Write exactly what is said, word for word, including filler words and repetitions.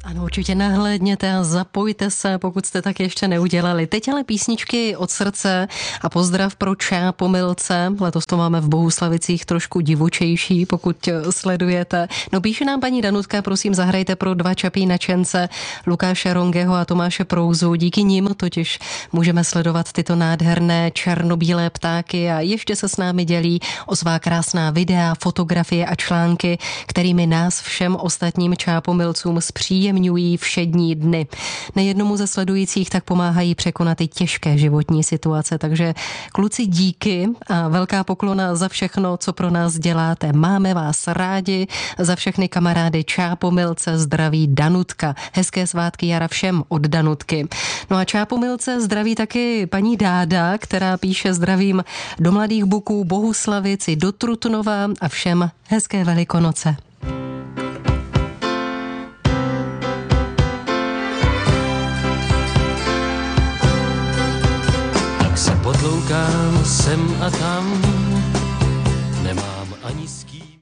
Ano, určitě nahlédněte a zapojte se, pokud jste tak ještě neudělali. Teď ale písničky od srdce a pozdrav pro Čápomilce. Letos to máme v Bohuslavicích trošku divočejší, pokud sledujete. No píše nám paní Danutka, prosím zahrajte pro dva čapí nadšence Lukáše Rongeho a Tomáše Prouzu. Díky nim totiž můžeme sledovat tyto nádherné černobílé ptáky a ještě se s námi dělí o svá krásná videa, fotografie a články, kterými nás všem ostatním Čápomilcům zpříjemňují všední dny. Nejednomu ze sledujících tak pomáhají překonat i těžké životní situace, takže kluci díky a velká poklona za všechno, co pro nás děláte. Máme vás rádi, za všechny kamarády Čápomilce zdraví Danutka. Hezké svátky jara všem od Danutky. No a Čápomilce zdraví taky paní Dáda, která píše zdravím do Mladých Buků, Bohuslavici, do Trutnova a všem hezké Velikonoce. Potloukám sem a tam, nemám ani s kým.